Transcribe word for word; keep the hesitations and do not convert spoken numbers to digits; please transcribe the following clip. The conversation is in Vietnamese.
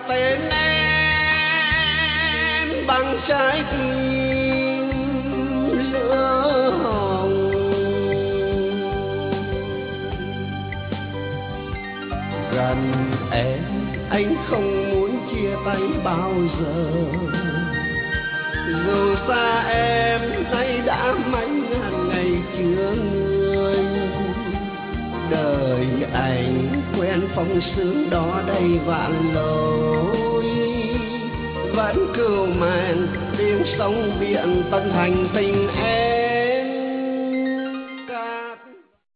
tên em bằng trái tim lửa hồng. Gần em anh không muốn chia tay bao giờ, dù xa em nay đã mấy ngàn ngày chưa người. Đời anh quen phong sương đó đầy vạn lối, vẫn cưu mang tiếng sóng biển tận thành tình em.